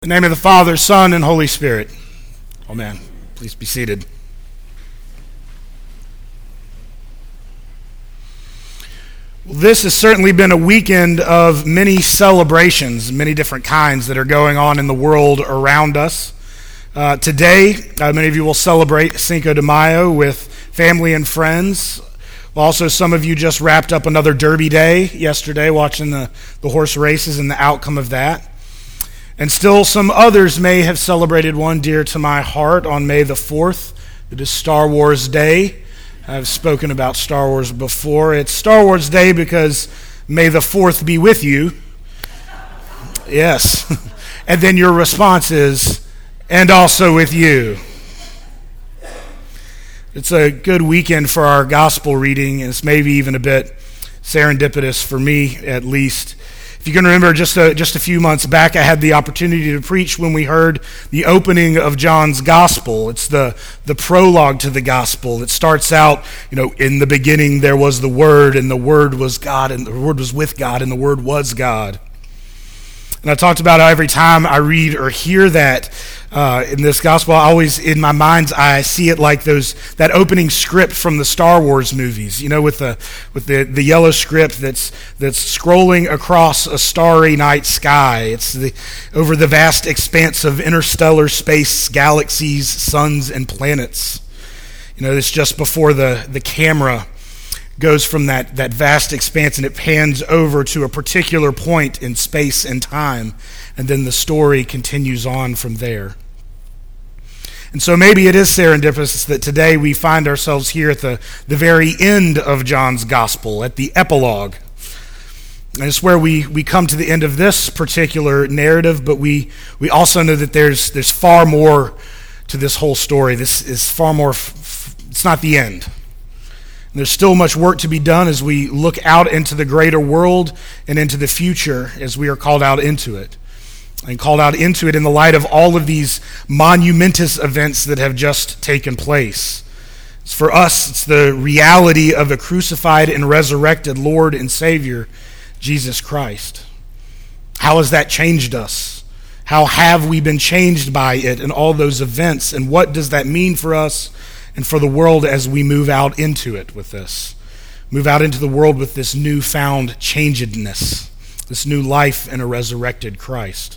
In the name of the Father, Son, and Holy Spirit. Amen. Please be seated. Well, this has certainly been a weekend of many celebrations, many different kinds that are going on in the world around us. Today, many of you will celebrate Cinco de Mayo with family and friends. Also, some of you just wrapped up another Derby Day yesterday, watching the horse races and the outcome of that. And still some others may have celebrated one dear to my heart on May the 4th. It is Star Wars Day. I've spoken about Star Wars before. It's Star Wars Day because May the 4th be with you. Yes. And then your response is, and also with you. It's a good weekend for our gospel reading, and it's maybe even a bit serendipitous for me, at least. If you can remember, just a few months back, I had the opportunity to preach when we heard the opening of John's Gospel. It's the prologue to the Gospel. It starts out, in the beginning there was the Word, and the Word was God, and the Word was with God, and the Word was God. And I talked about how every time I read or hear that in this gospel, I always, in my mind's eye, I see it like that opening script from the Star Wars movies, with the yellow script that's scrolling across a starry night sky. It's over the vast expanse of interstellar space, galaxies, suns, and planets. It's just before the camera goes from that vast expanse and it pans over to a particular point in space and time, and then the story continues on from there. And so maybe it is serendipitous that today we find ourselves here at the very end of John's Gospel, at the epilogue. And it's where we come to the end of this particular narrative, but we also know that there's far more to this whole story. This is far more, it's not the end. There's still much work to be done as we look out into the greater world and into the future as we are called out into it. And called out into it in the light of all of these monumentous events that have just taken place. For us, it's the reality of a crucified and resurrected Lord and Savior, Jesus Christ. How has that changed us? How have we been changed by it and all those events? And what does that mean for us and for the world as we move out into it with this? Move out into the world with this newfound changedness, this new life in a resurrected Christ.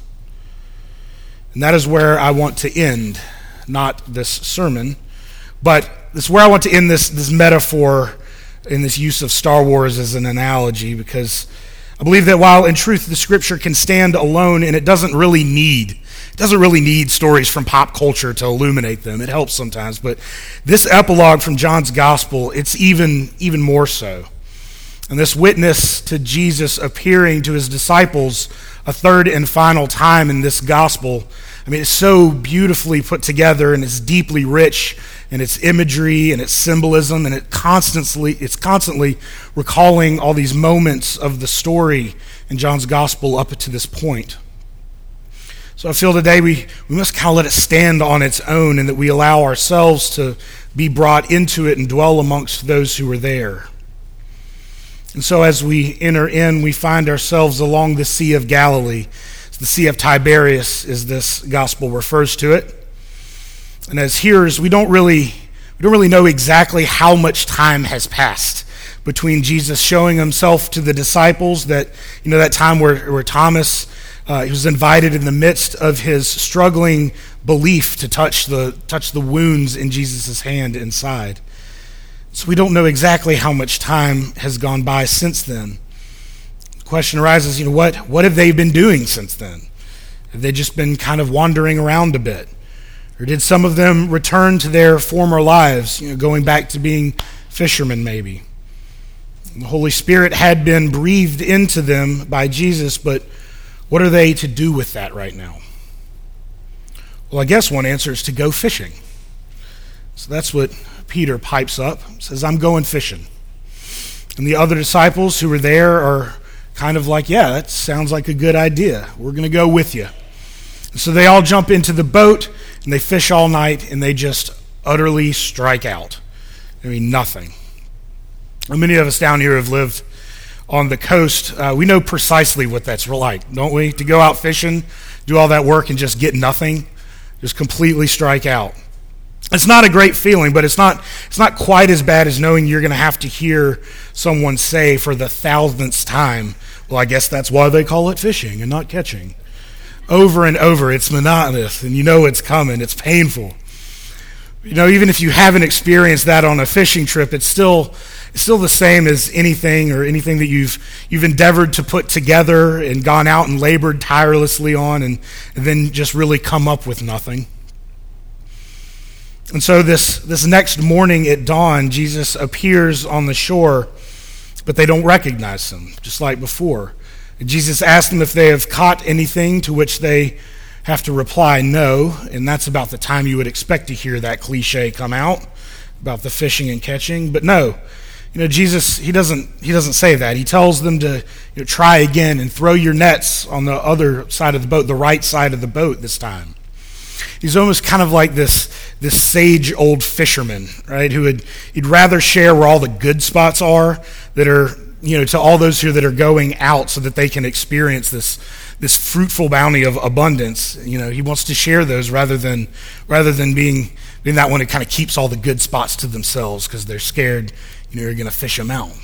And that is where I want to end, not this sermon, but this is where I want to end this metaphor in this use of Star Wars as an analogy, because I believe that while in truth the Scripture can stand alone and it doesn't really need stories from pop culture to illuminate them. It helps sometimes, but this epilogue from John's Gospel, it's even more so. And this witness to Jesus appearing to his disciples a third and final time in this gospel, it's so beautifully put together, and it's deeply rich in its imagery and its symbolism, and it's constantly recalling all these moments of the story in John's Gospel up to this point. So I feel today we must kind of let it stand on its own, and that we allow ourselves to be brought into it and dwell amongst those who are there. And so as we enter in, we find ourselves along the Sea of Galilee. The Sea of Tiberias, as this gospel refers to it. And as hearers, we don't really know exactly how much time has passed between Jesus showing himself to the disciples, that time where Thomas he was invited in the midst of his struggling belief to touch the wounds in Jesus' hand inside. So we don't know exactly how much time has gone by since then. The question arises, what have they been doing since then? Have they just been kind of wandering around a bit? Or did some of them return to their former lives, going back to being fishermen maybe? The Holy Spirit had been breathed into them by Jesus, but what are they to do with that right now? Well, I guess one answer is to go fishing. So that's what Peter pipes up, says, I'm going fishing. And the other disciples who were there are kind of like, yeah, that sounds like a good idea. We're going to go with you. And so they all jump into the boat, and they fish all night, and they just utterly strike out. Nothing. And many of us down here have lived on the coast, we know precisely what that's like, don't we? To go out fishing, do all that work and just get nothing, just completely strike out. It's not a great feeling, but it's not quite as bad as knowing you're going to have to hear someone say for the 1,000th time, well, I guess that's why they call it fishing and not catching. Over and over, it's monotonous, and you know it's coming. It's painful. Even if you haven't experienced that on a fishing trip, it's still the same as anything that you've endeavored to put together and gone out and labored tirelessly on, and then just really come up with nothing. And so this next morning at dawn, Jesus appears on the shore, but they don't recognize him, just like before. And Jesus asks them if they have caught anything, to which they have to reply no, and that's about the time you would expect to hear that cliche come out about the fishing and catching. But no, Jesus, he doesn't say that. He tells them to try again and throw your nets on the other side of the boat, the right side of the boat this time. He's almost kind of like this sage old fisherman, right? He'd rather share where all the good spots are that are, to all those here that are going out, so that they can experience this fruitful bounty of abundance. He wants to share those rather than being that one that kind of keeps all the good spots to themselves because they're scared, you're going to fish them out.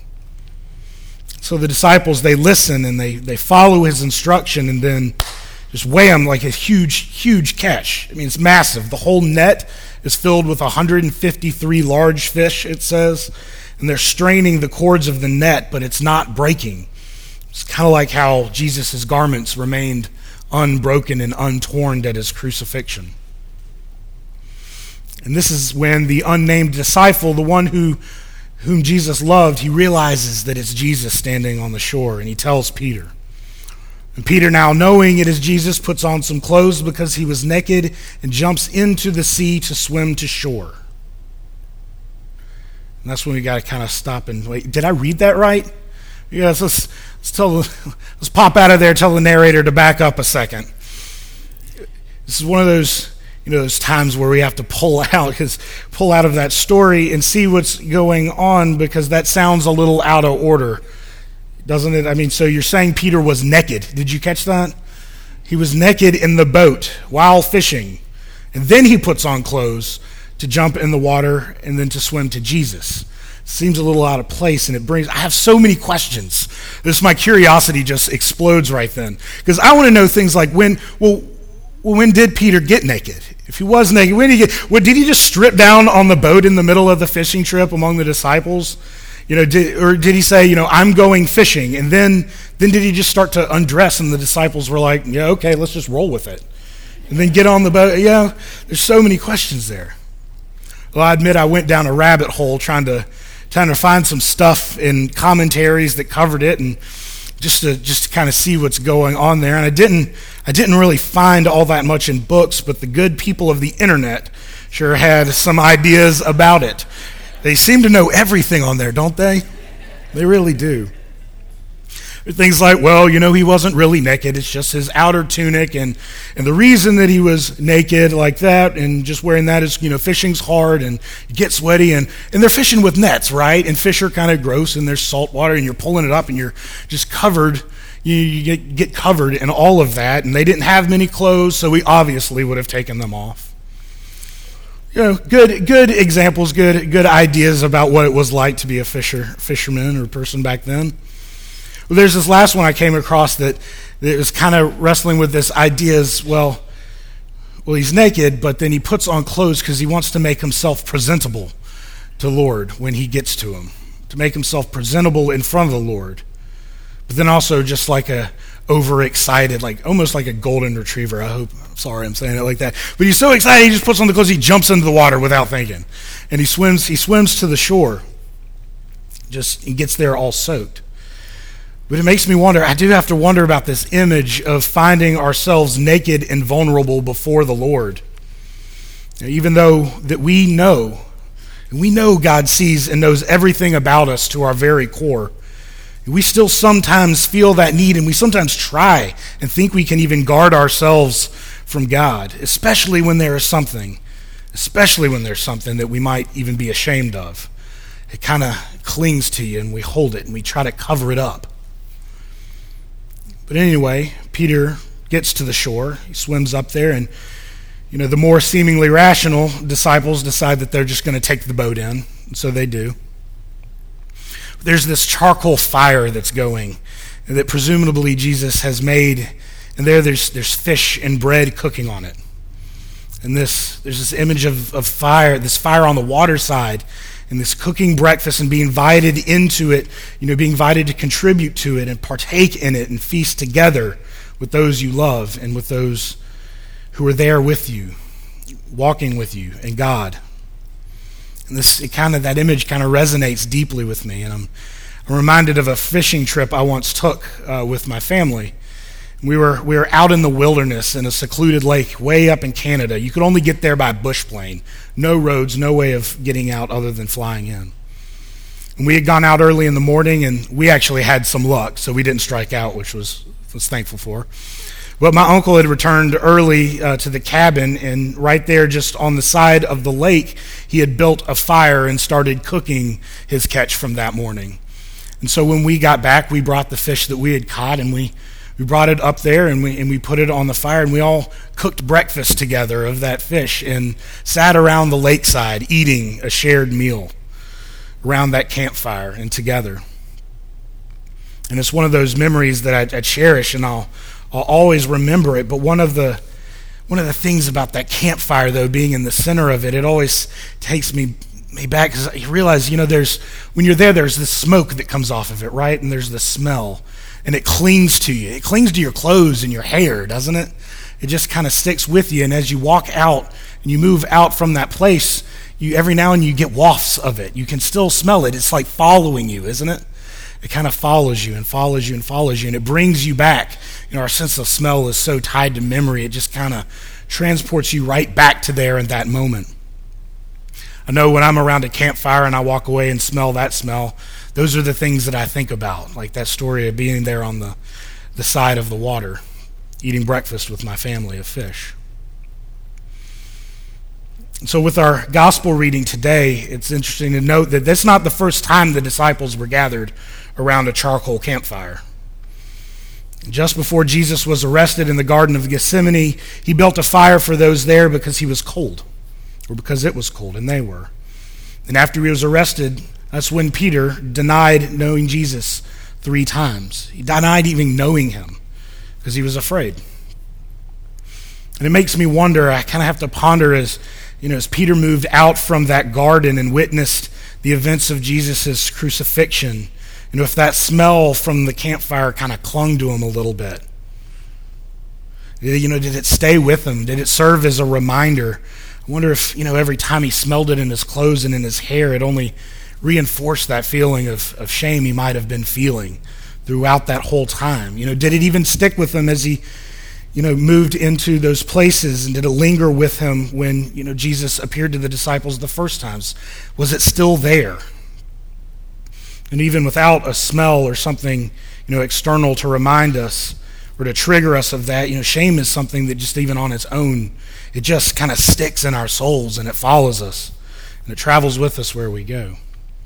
So the disciples, they listen and they follow his instruction, and then just wham, like a huge catch. It's massive. The whole net is filled with 153 large fish, it says, and they're straining the cords of the net, but it's not breaking. It's kind of like how Jesus' garments remained unbroken and untorn at his crucifixion. And this is when the unnamed disciple, the one whom Jesus loved, he realizes that it's Jesus standing on the shore, and he tells Peter. And Peter, now knowing it is Jesus, puts on some clothes because he was naked and jumps into the sea to swim to shore. And that's when we got to kind of stop and wait. Did I read that right? Yes, let's pop out of there, tell the narrator to back up a second. This is one of those those times where we have to pull out of that story and see what's going on, because that sounds a little out of order, doesn't it? So you're saying Peter was naked. Did you catch that? He was naked in the boat while fishing, and then he puts on clothes to jump in the water and then to swim to Jesus. Seems a little out of place, and I have so many questions. My curiosity just explodes right then, because I want to know things like when did Peter get naked? If he was naked, did he just strip down on the boat in the middle of the fishing trip among the disciples? Or did he say, I'm going fishing, and then did he just start to undress, and the disciples were like, yeah, okay, let's just roll with it, and then get on the boat? There's so many questions there. Well, I admit I went down a rabbit hole trying to find some stuff in commentaries that covered it, and just to kind of see what's going on there. And I didn't really find all that much in books, but the good people of the internet sure had some ideas about it. They seem to know everything on there, don't they? They really do. Things like, he wasn't really naked. It's just his outer tunic, and the reason that he was naked like that and just wearing that is, fishing's hard and you get sweaty, and they're fishing with nets, right? And fish are kind of gross, and there's salt water, and you're pulling it up, and you're just covered. You get covered in all of that, and they didn't have many clothes, so we obviously would have taken them off. Good examples, good ideas about what it was like to be a fisherman or person back then. Well, there's this last one I came across that was kind of wrestling with this idea as, well, he's naked, but then he puts on clothes because he wants to make himself presentable to the Lord when he gets to him, to make himself presentable in front of the Lord. But then also just like a overexcited, almost like a golden retriever. I'm sorry I'm saying it like that. But he's so excited, he just puts on the clothes, he jumps into the water without thinking. And he swims to the shore. He gets there all soaked. But it makes me wonder, I do have to wonder about this image of finding ourselves naked and vulnerable before the Lord. Even though that we know God sees and knows everything about us to our very core, we still sometimes feel that need, and we sometimes try and think we can even guard ourselves from God, especially when there's something that we might even be ashamed of. It kind of clings to you, and we hold it, and we try to cover it up. But anyway, Peter gets to the shore. He swims up there, and the more seemingly rational disciples decide that they're just going to take the boat in, and so they do. There's this charcoal fire that's going that presumably Jesus has made, and there's fish and bread cooking on it. And there's this image of fire, this fire on the water side, and this cooking breakfast and being invited into it, being invited to contribute to it and partake in it and feast together with those you love and with those who are there with you, walking with you and God. And that image kind of resonates deeply with me. And I'm reminded of a fishing trip I once took with my family. We were out in the wilderness in a secluded lake way up in Canada. You could only get there by bush plane. No roads, no way of getting out other than flying in. And we had gone out early in the morning, and we actually had some luck, so we didn't strike out, which was thankful for. But my uncle had returned early to the cabin, and right there just on the side of the lake, he had built a fire and started cooking his catch from that morning. And so when we got back, we brought the fish that we had caught, and we brought it up there, and we put it on the fire, and we all cooked breakfast together of that fish and sat around the lakeside eating a shared meal around that campfire and together. And it's one of those memories that I cherish, and I'll always remember it. But one of the things about that campfire, though, being in the center of it, it always takes me back, because you realize, when you're there, there's this smoke that comes off of it, right? And there's the smell. And it clings to you. It clings to your clothes and your hair, doesn't it? It just kind of sticks with you. And as you walk out and you move out from that place, every now and then you get wafts of it. You can still smell it. It's like following you, isn't it? It kind of follows you and follows you and follows you, and it brings you back. Our sense of smell is so tied to memory. It just kind of transports you right back to there in that moment. I know when I'm around a campfire and I walk away and smell that smell, those are the things that I think about, like that story of being there on the side of the water, eating breakfast with my family of fish. And so with our gospel reading today, it's interesting to note that that's not the first time the disciples were gathered around a charcoal campfire. Just before Jesus was arrested in the Garden of Gethsemane, he built a fire for those there because he was cold, or because it was cold, and they were. And after he was arrested, that's when Peter denied knowing Jesus 3 times. He denied even knowing him because he was afraid. And it makes me wonder, I kind of have to ponder as Peter moved out from that garden and witnessed the events of Jesus' crucifixion, if that smell from the campfire kind of clung to him a little bit. Did it stay with him? Did it serve as a reminder? I wonder if, every time he smelled it in his clothes and in his hair, it only reinforced that feeling of shame he might have been feeling throughout that whole time. Did it even stick with him as he, moved into those places, and did it linger with him when, Jesus appeared to the disciples the first times? Was it still there? And even without a smell or something, external to remind us or to trigger us of that, shame is something that just even on its own, it just kind of sticks in our souls and it follows us and it travels with us where we go.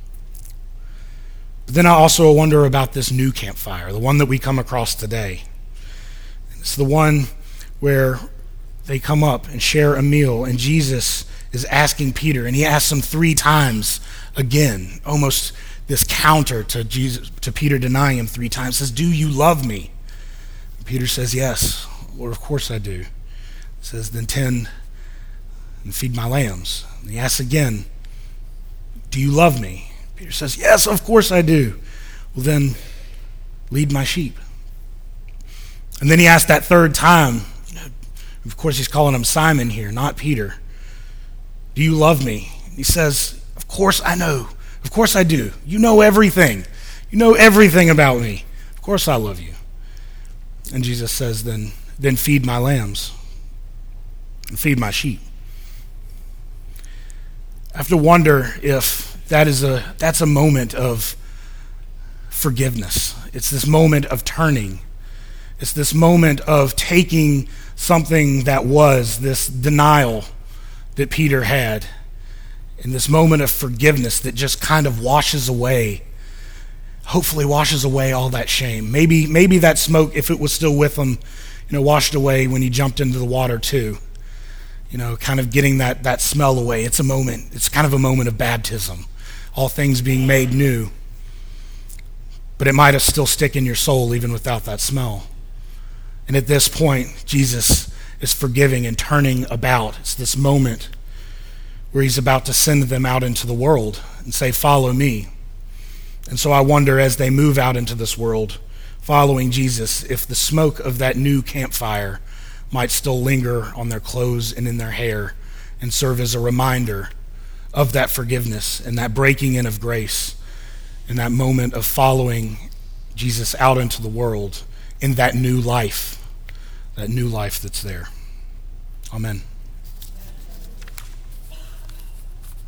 But then I also wonder about this new campfire, the one that we come across today. It's the one where they come up and share a meal, and Jesus is asking Peter, and he asks him 3 times again, almost this counter to Peter denying him 3 times. Says, "Do you love me?" And Peter says, "Yes, Lord, of course I do." He says, "Then tend and feed my lambs." And he asks again, "Do you love me?" Peter says, "Yes, of course I do." "Well, then lead my sheep." And then he asks that 3rd time. Of course, he's calling him Simon here, not Peter. "Do you love me?" He says, "Of course I know. Of course I do. You know everything. You know everything about me. Of course I love you." And Jesus says, then feed my lambs and feed my sheep. I have to wonder if that's a moment of forgiveness. It's this moment of turning. It's this moment of taking something that was this denial that Peter had, and this moment of forgiveness that just kind of washes away, hopefully washes away all that shame. Maybe that smoke, if it was still with him, washed away when he jumped into the water too. Kind of getting that smell away. It's a moment. It's kind of a moment of baptism. All things being made new. But it might have still stick in your soul even without that smell. And at this point, Jesus is forgiving and turning about. It's this moment where he's about to send them out into the world and say, follow me. And so I wonder, as they move out into this world, following Jesus, if the smoke of that new campfire might still linger on their clothes and in their hair and serve as a reminder of that forgiveness and that breaking in of grace and that moment of following Jesus out into the world in that new life that's there. Amen.